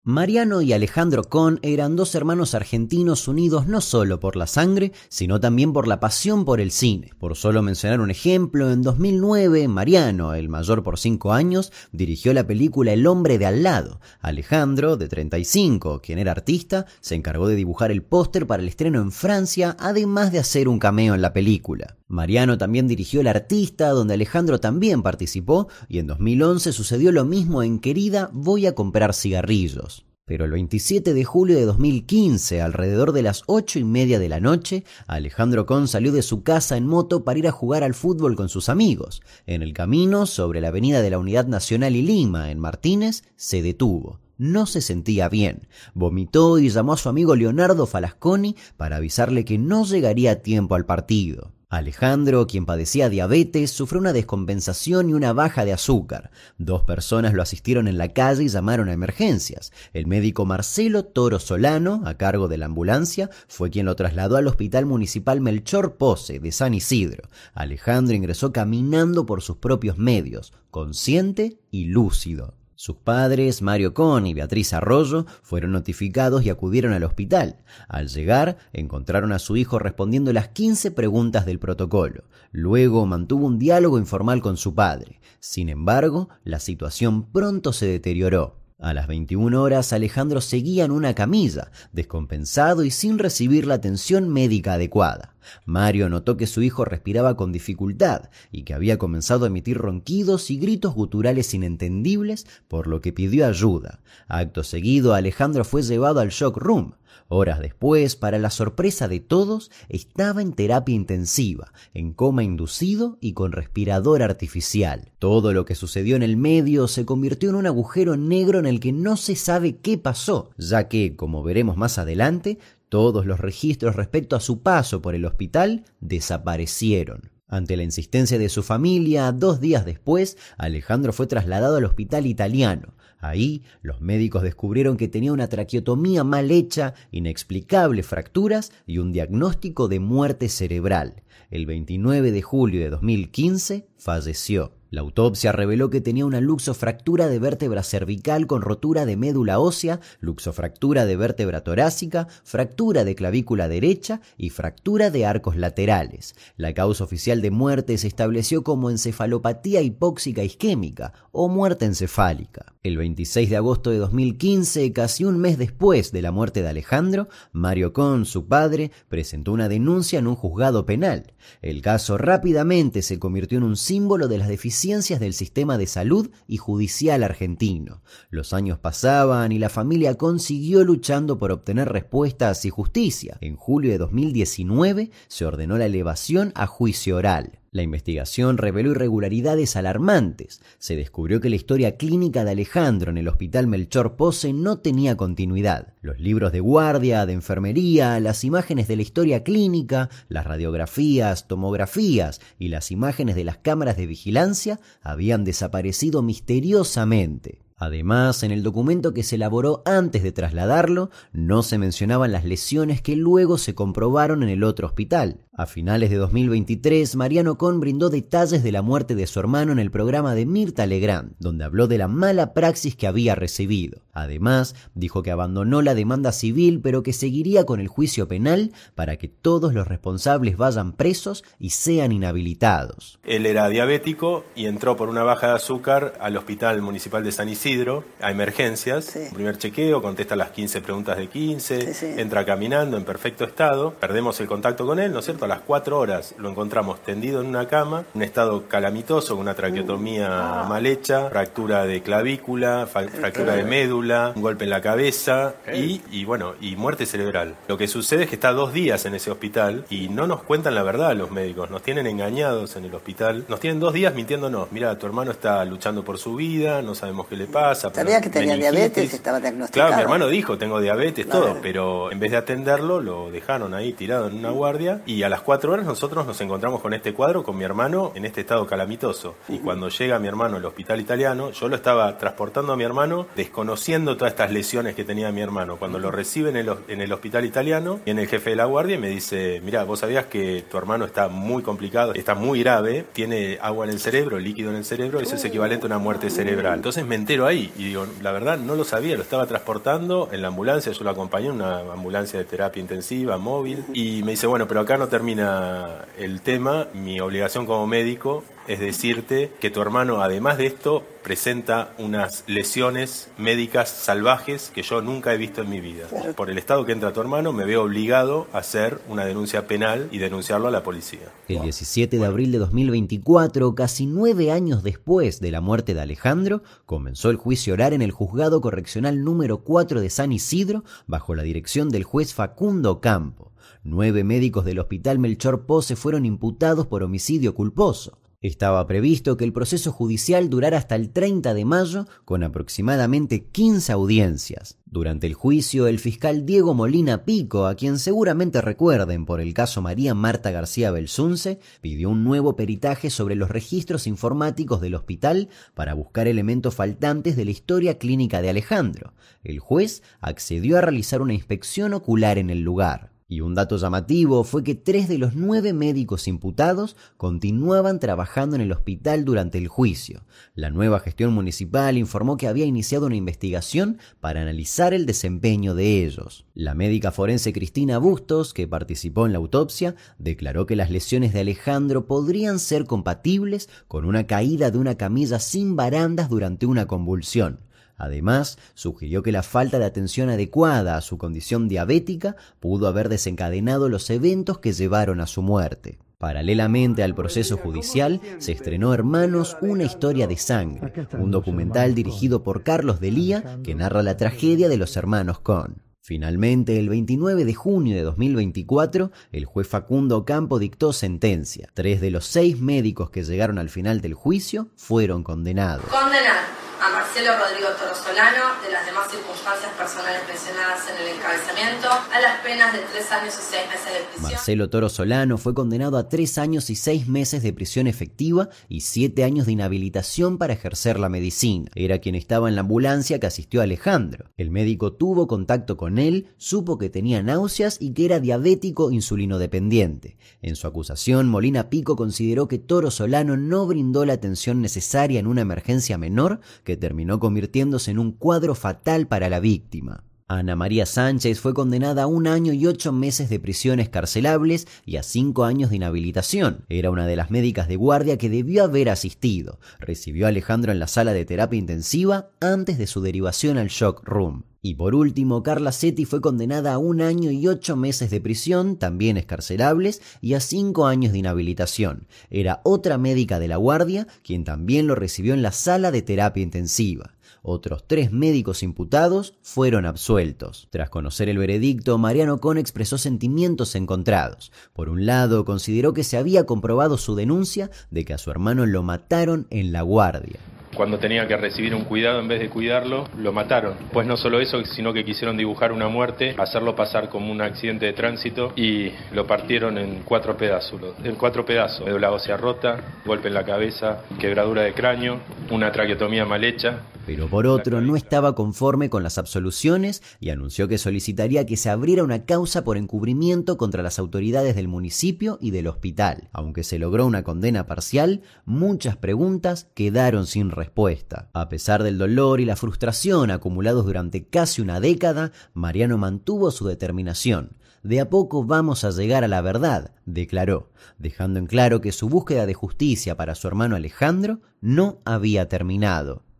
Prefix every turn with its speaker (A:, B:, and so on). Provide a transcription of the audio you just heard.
A: Mariano y Alejandro Con eran dos hermanos argentinos unidos no solo por la sangre, sino también por la pasión por el cine. Por solo mencionar un ejemplo, en 2009, Mariano, el mayor por 5 años, dirigió la película El hombre de al lado. Alejandro, de 35, quien era artista, se encargó de dibujar el póster para el estreno en Francia, además de hacer un cameo en la película. Mariano también dirigió El artista, donde Alejandro también participó, y en 2011 sucedió lo mismo en Querida, voy a comprar cigarrillos. Pero el 27 de julio de 2015, alrededor de las 8:30 de la noche, Alejandro Con salió de su casa en moto para ir a jugar al fútbol con sus amigos. En el camino, sobre la avenida de la Unidad Nacional y Lima, en Martínez, se detuvo. No se sentía bien. Vomitó y llamó a su amigo Leonardo Falasconi para avisarle que no llegaría a tiempo al partido. Alejandro, quien padecía diabetes, sufrió una descompensación y una baja de azúcar. 2 personas lo asistieron en la calle y llamaron a emergencias. El médico Marcelo Toro Solano, a cargo de la ambulancia, fue quien lo trasladó al Hospital Municipal Melchor Pose de San Isidro. Alejandro ingresó caminando por sus propios medios, consciente y lúcido. Sus padres, Mario Con y Beatriz Arroyo, fueron notificados y acudieron al hospital. Al llegar, encontraron a su hijo respondiendo las 15 preguntas del protocolo. Luego mantuvo un diálogo informal con su padre. Sin embargo, la situación pronto se deterioró. A las 21 horas, Alejandro seguía en una camilla, descompensado y sin recibir la atención médica adecuada. Mario notó que su hijo respiraba con dificultad y que había comenzado a emitir ronquidos y gritos guturales inentendibles, por lo que pidió ayuda. Acto seguido, Alejandro fue llevado al shock room. Horas después, para la sorpresa de todos, estaba en terapia intensiva, en coma inducido y con respirador artificial. Todo lo que sucedió en el medio se convirtió en un agujero negro en el que no se sabe qué pasó, ya que, como veremos más adelante, todos los registros respecto a su paso por el hospital desaparecieron. Ante la insistencia de su familia, 2 días después, Alejandro fue trasladado al hospital italiano. Ahí, los médicos descubrieron que tenía una traqueotomía mal hecha, inexplicables fracturas y un diagnóstico de muerte cerebral. El 29 de julio de 2015, falleció. La autopsia reveló que tenía una luxofractura de vértebra cervical con rotura de médula ósea, luxofractura de vértebra torácica, fractura de clavícula derecha y fractura de arcos laterales. La causa oficial de muerte se estableció como encefalopatía hipóxica isquémica o muerte encefálica. El 26 de agosto de 2015, casi un mes después de la muerte de Alejandro, Mario Con, su padre, presentó una denuncia en un juzgado penal. El caso rápidamente se convirtió en un símbolo de las deficiencias del sistema de salud y judicial argentino. Los años pasaban y la familia Con siguió luchando por obtener respuestas y justicia. En julio de 2019 se ordenó la elevación a juicio oral. La investigación reveló irregularidades alarmantes. Se descubrió que la historia clínica de Alejandro en el Hospital Melchor Pose no tenía continuidad. Los libros de guardia, de enfermería, las imágenes de la historia clínica, las radiografías, tomografías y las imágenes de las cámaras de vigilancia habían desaparecido misteriosamente. Además, en el documento que se elaboró antes de trasladarlo, no se mencionaban las lesiones que luego se comprobaron en el otro hospital. A finales de 2023, Mariano Con brindó detalles de la muerte de su hermano en el programa de Mirta Legrand, donde habló de la mala praxis que había recibido. Además, dijo que abandonó la demanda civil, pero que seguiría con el juicio penal para que todos los responsables vayan presos y sean inhabilitados.
B: Él era diabético y entró por una baja de azúcar al Hospital Municipal de San Isidro a emergencias. Sí. Primer chequeo, contesta las 15 preguntas de 15, sí. Entra caminando en perfecto estado. Perdemos el contacto con él, ¿no es cierto? A las 4 horas lo encontramos tendido en una cama, un estado calamitoso, con una traqueotomía mal hecha, fractura de clavícula, fractura de médula, un golpe en la cabeza y muerte cerebral. Lo que sucede es que está 2 días en ese hospital y no nos cuentan la verdad los médicos, nos tienen engañados en el hospital, nos tienen 2 días mintiéndonos. Mira, tu hermano está luchando por su vida, no sabemos qué le pasa.
C: Sabía que tenía diabetes, estaba diagnosticado.
B: Claro, mi hermano dijo, tengo diabetes, todo, pero en vez de atenderlo, lo dejaron ahí tirado en una guardia y a las las 4 horas nosotros nos encontramos con este cuadro, con mi hermano en este estado calamitoso. Y cuando llega mi hermano al hospital italiano, yo lo estaba transportando a mi hermano, desconociendo todas estas lesiones que tenía mi hermano. Cuando lo reciben en el hospital italiano, viene el jefe de la guardia y me dice: mira, vos sabías que tu hermano está muy complicado, está muy grave, tiene agua en el cerebro, líquido en el cerebro, eso es equivalente a una muerte cerebral. Entonces me entero ahí y digo, la verdad no lo sabía, lo estaba transportando en la ambulancia, yo lo acompañé en una ambulancia de terapia intensiva, móvil, y me dice: bueno, pero acá no termina el tema, mi obligación como médico es decirte que tu hermano, además de esto, presenta unas lesiones médicas salvajes que yo nunca he visto en mi vida. Por el estado que entra tu hermano, me veo obligado a hacer una denuncia penal y denunciarlo a la policía.
A: El 17 de abril de 2024, casi 9 años después de la muerte de Alejandro, comenzó el juicio oral en el Juzgado Correccional número 4 de San Isidro, bajo la dirección del juez Facundo Campo. 9 médicos del Hospital Melchor Pose fueron imputados por homicidio culposo. Estaba previsto que el proceso judicial durara hasta el 30 de mayo, con aproximadamente 15 audiencias. Durante el juicio, el fiscal Diego Molina Pico, a quien seguramente recuerden por el caso María Marta García Belsunce, pidió un nuevo peritaje sobre los registros informáticos del hospital para buscar elementos faltantes de la historia clínica de Alejandro. El juez accedió a realizar una inspección ocular en el lugar. Y un dato llamativo fue que 3 de los 9 médicos imputados continuaban trabajando en el hospital durante el juicio. La nueva gestión municipal informó que había iniciado una investigación para analizar el desempeño de ellos. La médica forense Cristina Bustos, que participó en la autopsia, declaró que las lesiones de Alejandro podrían ser compatibles con una caída de una camilla sin barandas durante una convulsión. Además, sugirió que la falta de atención adecuada a su condición diabética pudo haber desencadenado los eventos que llevaron a su muerte. Paralelamente al proceso judicial, se estrenó Hermanos, una historia de sangre, un documental dirigido por Carlos Delía que narra la tragedia de los hermanos Cohn. Finalmente, el 29 de junio de 2024, el juez Facundo Campo dictó sentencia. 3 de los 6 médicos que llegaron al final del juicio fueron condenados.
D: A Marcelo Rodrigo Toro Solano, de las demás circunstancias personales mencionadas en el encabezamiento, a las penas de 3 años y 6 meses de prisión.
A: Marcelo Toro Solano fue condenado a 3 años y 6 meses de prisión efectiva y 7 años de inhabilitación para ejercer la medicina. Era quien estaba en la ambulancia que asistió a Alejandro. El médico tuvo contacto con él, supo que tenía náuseas y que era diabético insulinodependiente. En su acusación, Molina Pico consideró que Toro Solano no brindó la atención necesaria en una emergencia menor que terminó convirtiéndose en un cuadro fatal para la víctima. Ana María Sánchez fue condenada a 1 año y 8 meses de prisión escarcelables y a 5 años de inhabilitación. Era una de las médicas de guardia que debió haber asistido. Recibió a Alejandro en la sala de terapia intensiva antes de su derivación al shock room. Y por último, Carla Setti fue condenada a 1 año y 8 meses de prisión, también escarcelables, y a 5 años de inhabilitación. Era otra médica de la guardia, quien también lo recibió en la sala de terapia intensiva. Otros 3 médicos imputados fueron absueltos. Tras conocer el veredicto, Mariano Cohn expresó sentimientos encontrados. Por un lado, consideró que se había comprobado su denuncia de que a su hermano lo mataron en la guardia.
B: Cuando tenía que recibir un cuidado, en vez de cuidarlo, lo mataron. Pues no solo eso, sino que quisieron dibujar una muerte, hacerlo pasar como un accidente de tránsito y lo partieron en 4 pedazos. Médula ósea rota, golpe en la cabeza, quebradura de cráneo, una traqueotomía mal hecha.
A: Pero por otro, no estaba conforme con las absoluciones y anunció que solicitaría que se abriera una causa por encubrimiento contra las autoridades del municipio y del hospital. Aunque se logró una condena parcial, muchas preguntas quedaron sin respuesta. A pesar del dolor y la frustración acumulados durante casi una década, Mariano mantuvo su determinación. De a poco vamos a llegar a la verdad, declaró, dejando en claro que su búsqueda de justicia para su hermano Alejandro no había terminado.